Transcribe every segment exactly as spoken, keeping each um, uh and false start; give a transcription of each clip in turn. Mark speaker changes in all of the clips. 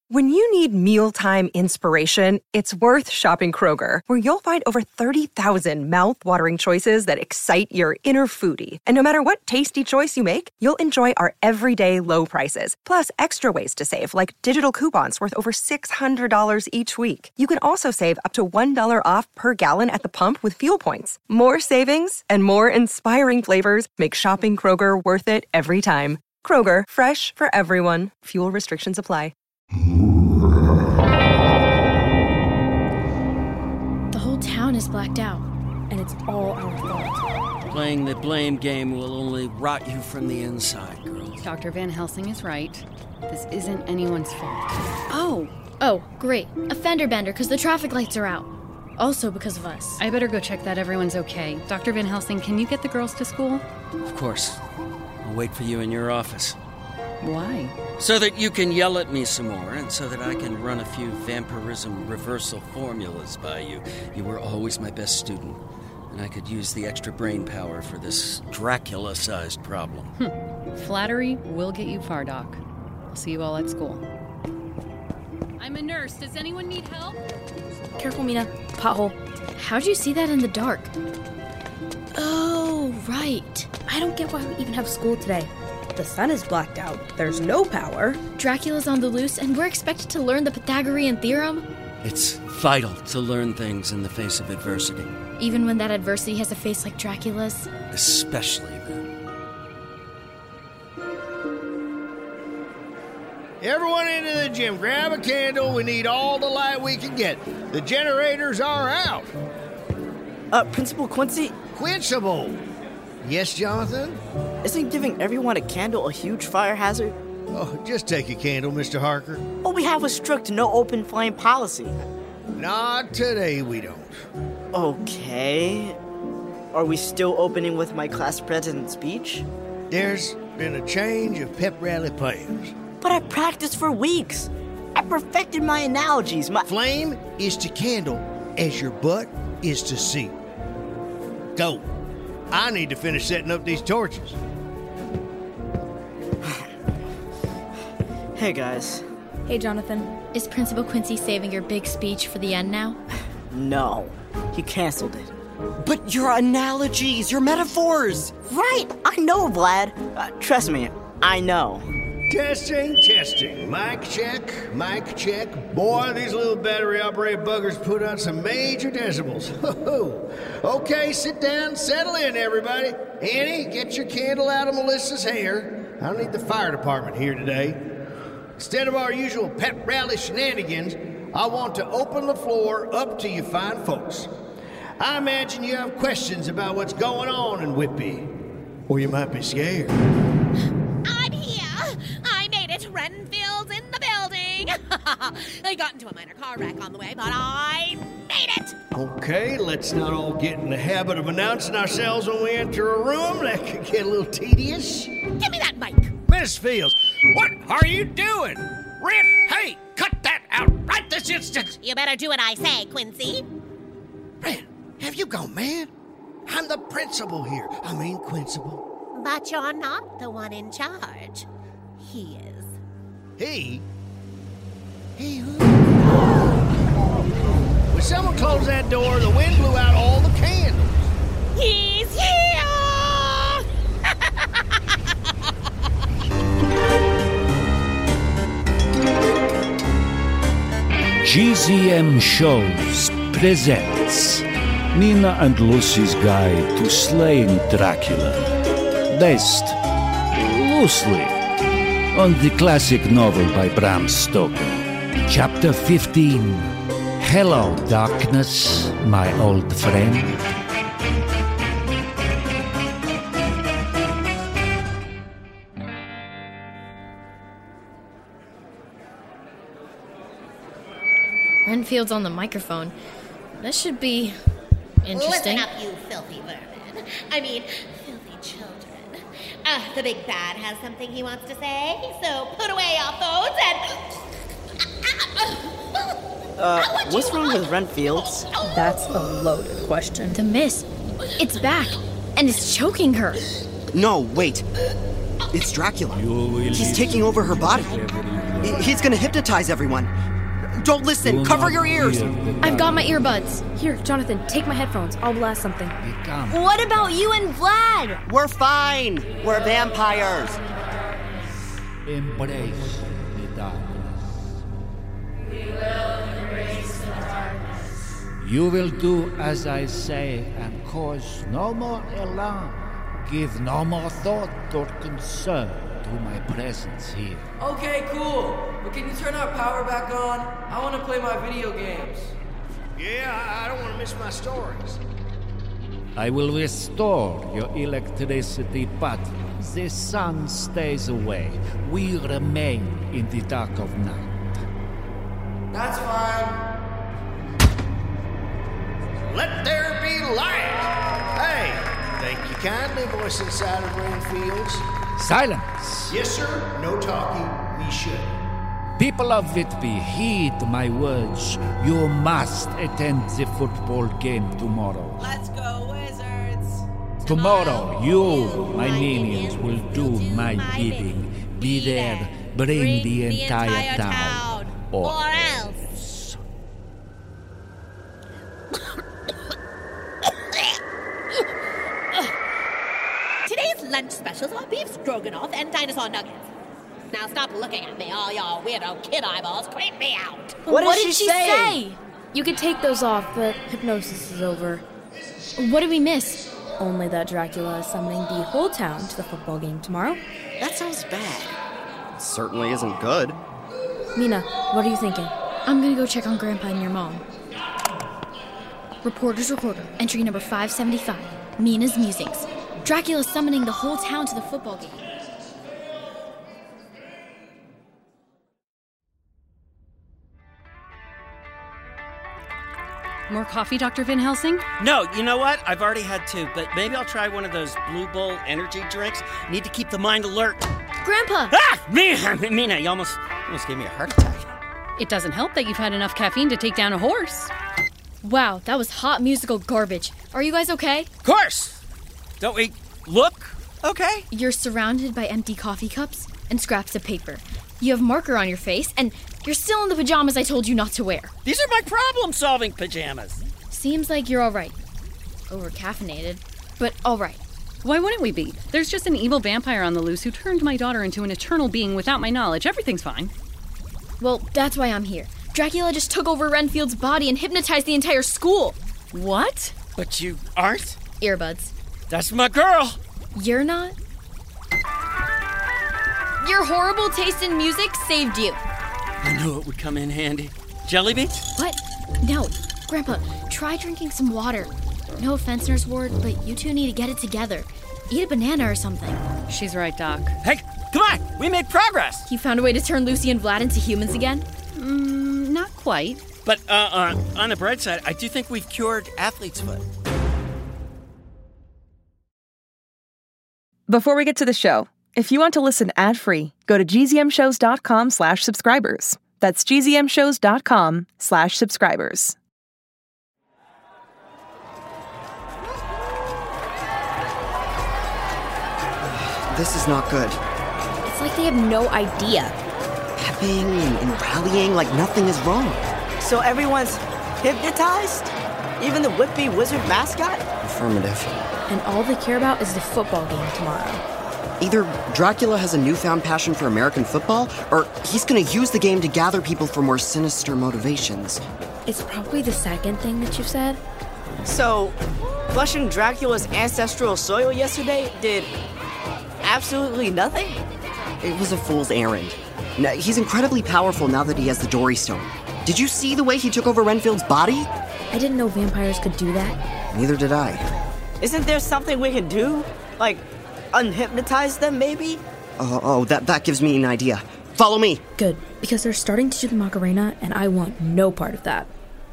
Speaker 1: When you need mealtime inspiration, it's worth shopping Kroger, where you'll find over thirty thousand mouth-watering choices that excite your inner foodie. And no matter what tasty choice you make, you'll enjoy our everyday low prices, plus extra ways to save, like digital coupons worth over six hundred dollars each week. You can also save up to one dollar off per gallon at the pump with fuel points. More savings and more inspiring flavors make shopping Kroger worth it every time. Kroger, fresh for everyone. Fuel restrictions apply.
Speaker 2: The whole town is blacked out, and it's all our fault.
Speaker 3: Playing the blame game will only rot you from the inside, girl.
Speaker 4: Doctor Van Helsing is right. This isn't anyone's fault.
Speaker 2: Oh! Oh, great. A fender bender because the traffic lights are out. Also because of us.
Speaker 4: I better go check that everyone's okay. Doctor Van Helsing, can you get the girls to school?
Speaker 3: Of course. I'll wait for you in your office.
Speaker 4: Why?
Speaker 3: So that you can yell at me some more, and so that I can run a few vampirism reversal formulas by you. You were always my best student, and I could use the extra brain power for this Dracula-sized problem.
Speaker 4: Hm. Flattery will get you far, Doc. I'll see you all at school. I'm a nurse. Does anyone need help?
Speaker 2: Careful, Mina. Pothole. How'd you see that in the dark? Oh, right.
Speaker 5: I don't get why we even have school today. The sun is blacked out. There's no power.
Speaker 2: Dracula's on the loose, and we're expected to learn the Pythagorean theorem?
Speaker 3: It's vital to learn things in the face of adversity.
Speaker 2: Even when that adversity has a face like Dracula's?
Speaker 3: Especially then.
Speaker 6: Everyone into the gym. Grab a candle. We need all the light we can get. The generators are out.
Speaker 7: Uh, Principal Quincy?
Speaker 6: Quincible. Yes, Jonathan?
Speaker 7: Isn't giving everyone a candle a huge fire hazard?
Speaker 6: Oh, just take a candle, Mister Harker.
Speaker 7: Well, we have a strict no open flame policy.
Speaker 6: Not today, we don't.
Speaker 7: Okay. Are we still opening with my class president's speech?
Speaker 6: There's been a change of pep rally plans.
Speaker 7: But I practiced for weeks. I perfected my analogies. My
Speaker 6: flame is to candle as your butt is to seat. Go. I need to finish setting up these torches.
Speaker 7: Hey, guys.
Speaker 5: Hey, Jonathan.
Speaker 2: Is Principal Quincy saving your big speech for the end now?
Speaker 7: No. He canceled it.
Speaker 8: But your analogies, your metaphors!
Speaker 7: Right! I know, Vlad. Uh, trust me, I know.
Speaker 6: Testing, testing. Mic check, mic check. Boy, these little battery-operated buggers put out some major decibels. Okay, sit down, settle in, everybody. Annie, get your candle out of Melissa's hair. I don't need the fire department here today. Instead of our usual pep rally shenanigans, I want to open the floor up to you fine folks. I imagine you have questions about what's going on in Whitby. Or you might be scared.
Speaker 9: I'm here! I made it! Renfield's in the building! I got into a minor car wreck on the way, but I made it!
Speaker 6: Okay, let's not all get in the habit of announcing ourselves when we enter a room. That could get a little tedious.
Speaker 9: Give me that mic!
Speaker 6: Miss Fields, what are you doing? Ren, hey, cut that out right this instant!
Speaker 9: You better do what I say, Quincy.
Speaker 6: Ren, have you gone mad? I'm the principal here. I mean, Quincible.
Speaker 9: But you're not the one in charge. He is.
Speaker 6: He? He who? When someone closed that door, the wind blew out all the candles.
Speaker 9: He's here!
Speaker 10: G Z M Shows presents Mina and Lucy's Guide to Slaying Dracula, based loosely on the classic novel by Bram Stoker. Chapter fifteen, Hello, Darkness, my old friend.
Speaker 2: Renfield's on the microphone. This should be interesting.
Speaker 9: Listen up, you filthy vermin. I mean, filthy children. Uh, the big bad has something he wants to say, so put away your phones and...
Speaker 7: Uh, what's wrong with Renfield's?
Speaker 5: That's a loaded question.
Speaker 2: The mist. It's back, and it's choking her.
Speaker 8: No, wait. It's Dracula. He's taking over her body. He's gonna hypnotize everyone. Don't listen. Cover your ears.
Speaker 2: I've got my earbuds.
Speaker 5: Here, Jonathan, take my headphones. I'll blast something.
Speaker 11: What about you and Vlad?
Speaker 8: We're fine. We're vampires.
Speaker 10: Embrace the darkness. We will embrace the darkness. You will do as I say and cause no more alarm. Give no more thought or concern to my presence here.
Speaker 12: Okay, cool. But can you turn our power back on? I want to play my video games.
Speaker 6: Yeah, I, I don't want to miss my stories.
Speaker 10: I will restore your electricity, but the sun stays away. We remain in the dark of night.
Speaker 12: That's fine.
Speaker 6: Let there be light! Hey, thank you kindly, voice inside of Rainfields.
Speaker 10: Silence!
Speaker 6: Yes, sir. No talking. We should.
Speaker 10: People of Whitby, heed my words. You must attend the football game tomorrow.
Speaker 9: Let's go, Wizards!
Speaker 10: Tomorrow, you, my minions, will do my bidding. Be there, bring the entire town, or else.
Speaker 9: Today's lunch specials are beef stroganoff and dinosaur nuggets. Now stop looking at me, all y'all weirdo kid eyeballs creep me out.
Speaker 5: What,
Speaker 2: what
Speaker 5: did,
Speaker 2: did
Speaker 5: she,
Speaker 2: she
Speaker 5: say?
Speaker 2: say?
Speaker 5: You could take those off, but hypnosis is over.
Speaker 2: What did we miss?
Speaker 5: Only that Dracula is summoning the whole town to the football game tomorrow.
Speaker 8: That sounds bad. It certainly isn't good.
Speaker 5: Mina, what are you thinking?
Speaker 2: I'm gonna go check on Grandpa and your mom. Reporter's recorder, entry number five seventy-five. Mina's musings. Dracula's summoning the whole town to the football game.
Speaker 4: More coffee, Doctor Van Helsing?
Speaker 3: No, you know what? I've already had two, but maybe I'll try one of those Blue Bull energy drinks. Need to keep the mind alert.
Speaker 2: Grandpa!
Speaker 3: Ah! Mina, Mina, you almost, almost gave me a heart attack.
Speaker 4: It doesn't help that you've had enough caffeine to take down a horse.
Speaker 2: Wow, that was hot musical garbage. Are you guys okay?
Speaker 3: Of course! Don't we look okay?
Speaker 2: You're surrounded by empty coffee cups and scraps of paper. You have marker on your face, and you're still in the pajamas I told you not to wear.
Speaker 3: These are my problem-solving pajamas.
Speaker 2: Seems like you're all right. Over-caffeinated, but all right.
Speaker 4: Why wouldn't we be? There's just an evil vampire on the loose who turned my daughter into an eternal being without my knowledge. Everything's fine.
Speaker 2: Well, that's why I'm here. Dracula just took over Renfield's body and hypnotized the entire school.
Speaker 4: What?
Speaker 3: But you aren't?
Speaker 2: Earbuds.
Speaker 3: That's my girl.
Speaker 2: You're not? Your horrible taste in music saved you.
Speaker 3: I knew it would come in handy. Jelly beans?
Speaker 2: What? No. Grandpa, try drinking some water. No offense, Nurse Ward, but you two need to get it together. Eat a banana or something.
Speaker 4: She's right, Doc.
Speaker 3: Hey, come on! We made progress!
Speaker 2: You found a way to turn Lucy and Vlad into humans again?
Speaker 4: Mm, not quite.
Speaker 3: But uh, uh, on the bright side, I do think we've cured athlete's foot.
Speaker 1: Before we get to the show, if you want to listen ad-free, go to gzmshows.com slash subscribers. That's gzmshows.com slash subscribers.
Speaker 8: This is not good.
Speaker 5: It's like they have no idea.
Speaker 8: Pepping and, and rallying like nothing is wrong.
Speaker 7: So everyone's hypnotized? Even the Whitby Wizard mascot?
Speaker 8: Affirmative.
Speaker 5: And all they care about is the football game tomorrow.
Speaker 8: Either Dracula has a newfound passion for American football, or he's gonna use the game to gather people for more sinister motivations.
Speaker 5: It's probably the second thing that you said.
Speaker 7: So, flushing Dracula's ancestral soil yesterday did absolutely nothing?
Speaker 8: It was a fool's errand. Now, he's incredibly powerful now that he has the Dory Stone. Did you see the way he took over Renfield's body?
Speaker 5: I didn't know vampires could do that.
Speaker 8: Neither did I.
Speaker 7: Isn't there something we can do? Like, unhypnotize them, maybe?
Speaker 8: Oh, oh, that, that gives me an idea. Follow me.
Speaker 5: Good, because they're starting to do the Macarena, and I want no part of that.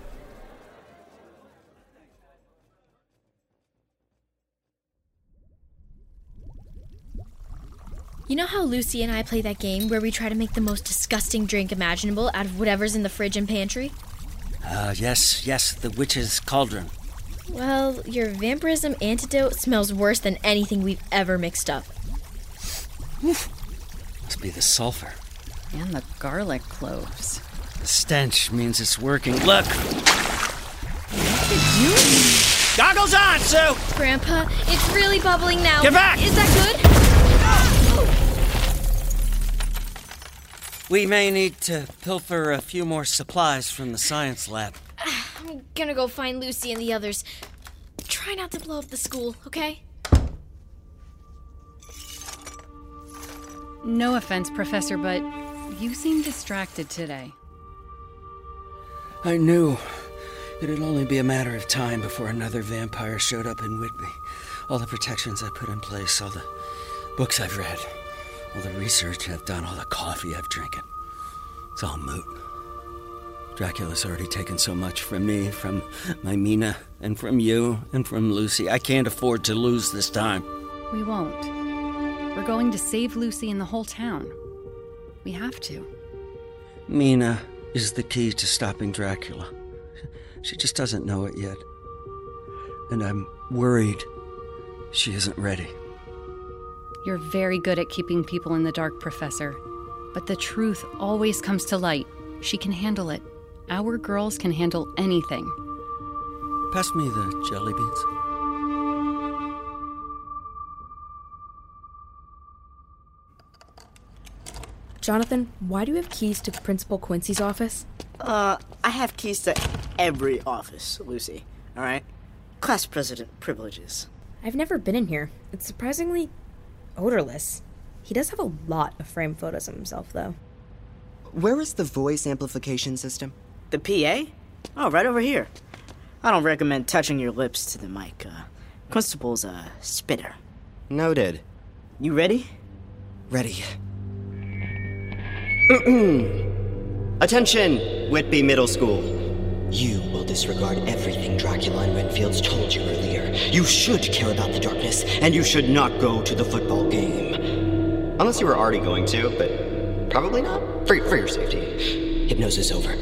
Speaker 2: You know how Lucy and I play that game where we try to make the most disgusting drink imaginable out of whatever's in the fridge and pantry?
Speaker 3: Uh, yes, yes, the witch's cauldron.
Speaker 2: Well, your vampirism antidote smells worse than anything we've ever mixed up.
Speaker 3: Must be the sulfur.
Speaker 4: And the garlic cloves.
Speaker 3: The stench means it's working. Look!
Speaker 4: What did you...
Speaker 3: Goggles on, Sue!
Speaker 2: Grandpa, it's really bubbling now.
Speaker 3: Get back!
Speaker 2: Is that good?
Speaker 3: We may need to pilfer a few more supplies from the science lab.
Speaker 2: I'm gonna go find Lucy and the others. Try not to blow up the school, okay?
Speaker 4: No offense, Professor, but you seem distracted today.
Speaker 3: I knew it'd only be a matter of time before another vampire showed up in Whitby. All the protections I put in place, all the books I've read, all the research I've done, all the coffee I've drinking. It's all moot. Dracula's already taken so much from me, from my Mina, and from you, and from Lucy. I can't afford to lose this time.
Speaker 4: We won't. We're going to save Lucy and the whole town. We have to.
Speaker 3: Mina is the key to stopping Dracula. She just doesn't know it yet. And I'm worried she isn't ready.
Speaker 4: You're very good at keeping people in the dark, Professor. But the truth always comes to light. She can handle it. Our girls can handle anything.
Speaker 3: Pass me the jelly beans.
Speaker 5: Jonathan, why do you have keys to Principal Quincy's office?
Speaker 7: Uh, I have keys to every office, Lucy. All right? Class president privileges.
Speaker 5: I've never been in here. It's surprisingly odorless. He does have a lot of framed photos of himself, though.
Speaker 8: Where is the voice amplification system?
Speaker 7: The P A? Oh, right over here. I don't recommend touching your lips to the mic. Uh, Constable a spitter.
Speaker 8: Noted.
Speaker 7: You ready?
Speaker 8: Ready. Attention, Whitby Middle School. You will disregard everything Dracula and Renfields told you earlier. You should care about the darkness, and you should not go to the football game. Unless you were already going to, but probably not. For, for your safety. Hypnosis over.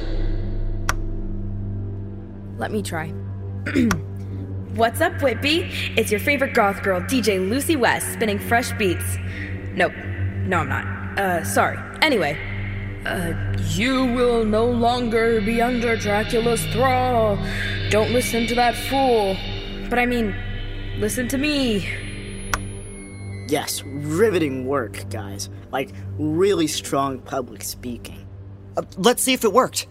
Speaker 5: Let me try. What's up, Whitby? It's your favorite goth girl, D J Lucy West, spinning fresh beats. Nope. No, I'm not. Uh, sorry. Anyway. Uh, you will no longer be under Dracula's thrall. Don't listen to that fool. But I mean, listen to me.
Speaker 7: Yes, riveting work, guys. Like, really strong public speaking.
Speaker 8: Uh, let's see if it worked.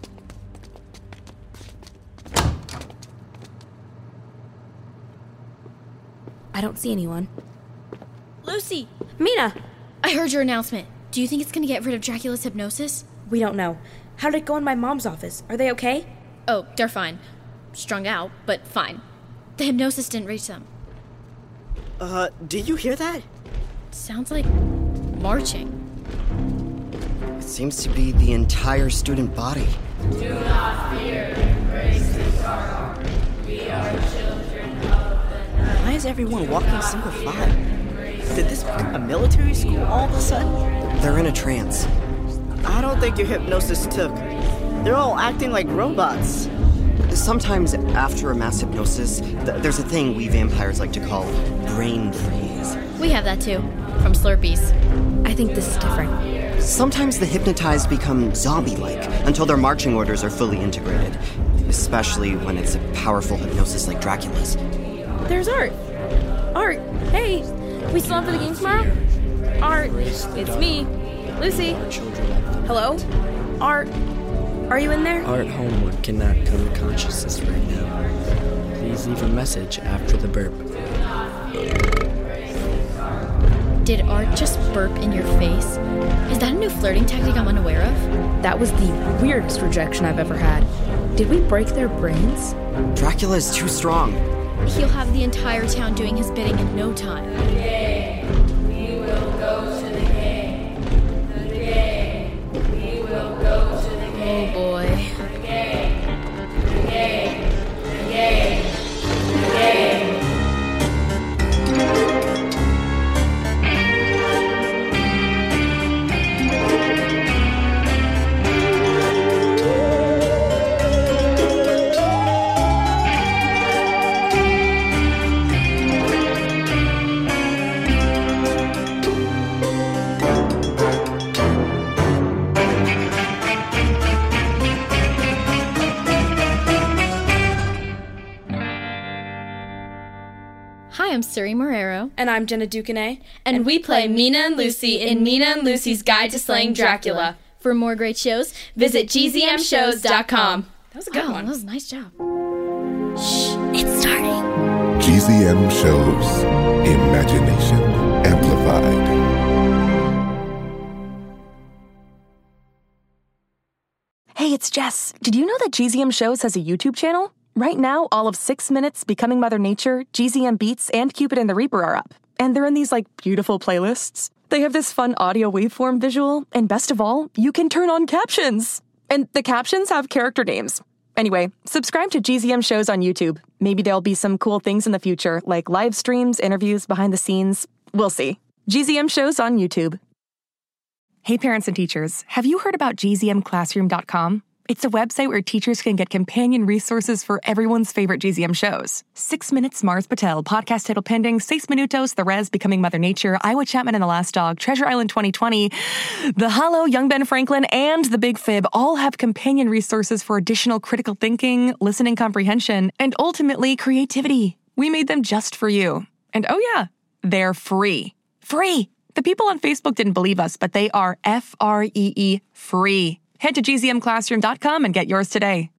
Speaker 5: I don't see anyone.
Speaker 2: Lucy!
Speaker 5: Mina!
Speaker 2: I heard your announcement. Do you think it's gonna get rid of Dracula's hypnosis?
Speaker 5: We don't know. How did it go in my mom's office? Are they okay?
Speaker 2: Oh, they're fine. Strung out, but fine. The hypnosis didn't reach them.
Speaker 7: Uh, did you hear that?
Speaker 2: Sounds like marching.
Speaker 8: It seems to be the entire student body.
Speaker 13: Do not fear, embrace the dark. We are children of the night.
Speaker 7: Why is everyone walking single file? Did this become a military school all of a sudden?
Speaker 8: They're in a trance.
Speaker 7: I don't think your hypnosis took. They're all acting like robots.
Speaker 8: Sometimes after a mass hypnosis, th- there's a thing we vampires like to call brain freeze.
Speaker 2: We have that too, from Slurpees.
Speaker 5: I think this is different.
Speaker 8: Sometimes the hypnotized become zombie-like until their marching orders are fully integrated, especially when it's a powerful hypnosis like Dracula's.
Speaker 5: There's Art. Art, hey, we still on for the game tomorrow? Art, it's me, Lucy. Hello? Art, are you in there?
Speaker 14: Art Homewood cannot come to consciousness right now. Please leave a message after the burp.
Speaker 2: Did Art just burp in your face? Is that a new flirting tactic I'm unaware of?
Speaker 5: That was the weirdest rejection I've ever had. Did we break their brains?
Speaker 8: Dracula is too strong.
Speaker 2: He'll have the entire town doing his bidding in no time.
Speaker 13: The game. We will go to the game. The game. We will go to the game.
Speaker 2: Oh boy.
Speaker 13: The game. The game. The game. The game.
Speaker 2: I'm Suri Marrero.
Speaker 5: And I'm Jenna Ducanay.
Speaker 2: And, and we play Mina and Lucy in Mina and Lucy's Guide to Slaying Dracula. For more great shows, visit G Z M shows dot com.
Speaker 5: That was a good
Speaker 2: wow,
Speaker 5: one.
Speaker 2: That was a nice job. Shh, it's starting.
Speaker 15: G Z M Shows. Imagination Amplified.
Speaker 1: Hey, it's Jess. Did you know that G Z M Shows has a YouTube channel? Right now, all of Six Minutes, Becoming Mother Nature, G Z M Beats, and Cupid and the Reaper are up. And they're in these, like, beautiful playlists. They have this fun audio waveform visual, and best of all, you can turn on captions. And the captions have character names. Anyway, subscribe to G Z M Shows on YouTube. Maybe there'll be some cool things in the future, like live streams, interviews, behind the scenes. We'll see. G Z M Shows on YouTube. Hey, parents and teachers, have you heard about G Z M classroom dot com? It's a website where teachers can get companion resources for everyone's favorite G Z M shows. Six Minutes, Mars Patel, Podcast Title Pending, Seis Minutos, The Res, Becoming Mother Nature, Iowa Chapman and the Last Dog, Treasure Island twenty twenty, The Hollow, Young Ben Franklin, and The Big Fib all have companion resources for additional critical thinking, listening comprehension, and ultimately creativity. We made them just for you. And oh yeah, they're free. Free! The people on Facebook didn't believe us, but they are F R E E free. Head to G Z M classroom dot com and get yours today.